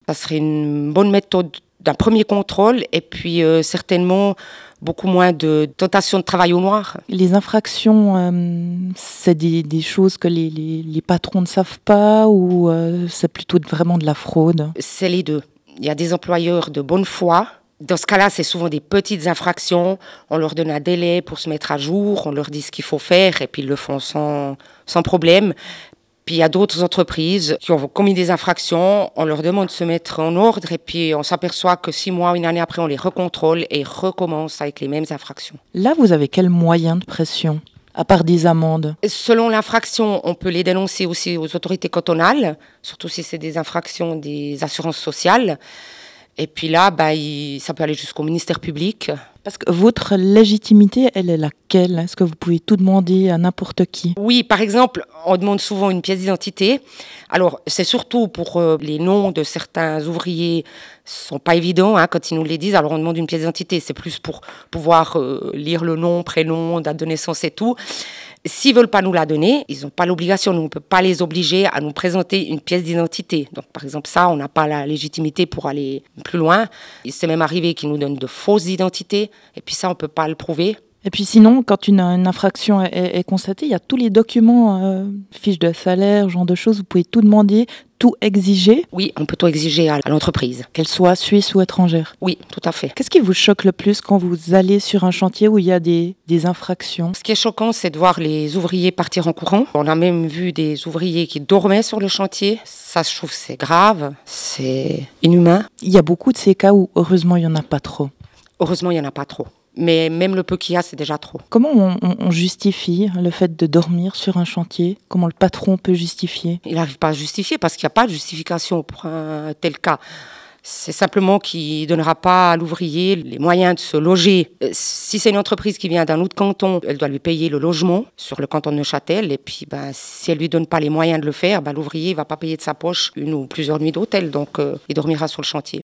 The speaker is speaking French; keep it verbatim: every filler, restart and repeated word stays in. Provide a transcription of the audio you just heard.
Ça serait une bonne méthode d'un premier contrôle et puis euh, certainement beaucoup moins de tentation de travail au noir. Les infractions, euh, c'est des, des choses que les, les, les patrons ne savent pas ou euh, c'est plutôt vraiment de la fraude? C'est les deux. Il y a des employeurs de bonne foi. Dans ce cas-là, c'est souvent des petites infractions. On leur donne un délai pour se mettre à jour, on leur dit ce qu'il faut faire et puis ils le font sans, sans problème. Puis il y a d'autres entreprises qui ont commis des infractions, on leur demande de se mettre en ordre et puis on s'aperçoit que six mois, une année après, on les recontrôle et recommence avec les mêmes infractions. Là, vous avez quel moyen de pression, à part des amendes? Selon l'infraction, on peut les dénoncer aussi aux autorités cantonales, surtout si c'est des infractions des assurances sociales. Et puis là, bah, il, ça peut aller jusqu'au ministère public. Parce que votre légitimité, elle est laquelle? Est-ce que vous pouvez tout demander à n'importe qui? Oui, par exemple, on demande souvent une pièce d'identité. Alors, c'est surtout pour euh, les noms de certains ouvriers, sont pas évidents hein, quand ils nous les disent. Alors, on demande une pièce d'identité, c'est plus pour pouvoir euh, lire le nom, prénom, date de naissance et tout. S'ils veulent pas nous la donner, ils n'ont pas l'obligation. Nous, on ne peut pas les obliger à nous présenter une pièce d'identité. Donc, par exemple, ça, on n'a pas la légitimité pour aller plus loin. Il s'est même arrivé qu'ils nous donnent de fausses identités. Et puis ça, on ne peut pas le prouver. Et puis sinon, quand une, une infraction est, est constatée, il y a tous les documents, euh, fiches de salaire, genre de choses, vous pouvez tout demander, tout exiger. Oui, on peut tout exiger à l'entreprise. Qu'elle soit suisse ou étrangère. Oui, tout à fait. Qu'est-ce qui vous choque le plus quand vous allez sur un chantier où il y a des, des infractions? Ce qui est choquant, c'est de voir les ouvriers partir en courant. On a même vu des ouvriers qui dormaient sur le chantier. Ça, je trouve, c'est grave, c'est inhumain. Il y a beaucoup de ces cas où, heureusement, il n'y en a pas trop. Heureusement, il n'y en a pas trop. Mais même le peu qu'il y a, c'est déjà trop. Comment on, on, on justifie le fait de dormir sur un chantier? Comment le patron peut justifier? Il n'arrive pas à justifier parce qu'il n'y a pas de justification pour un tel cas. C'est simplement qu'il ne donnera pas à l'ouvrier les moyens de se loger. Si c'est une entreprise qui vient d'un autre canton, elle doit lui payer le logement sur le canton de Neuchâtel. Et puis, ben, si elle ne lui donne pas les moyens de le faire, ben, l'ouvrier ne va pas payer de sa poche une ou plusieurs nuits d'hôtel. Donc, euh, il dormira sur le chantier.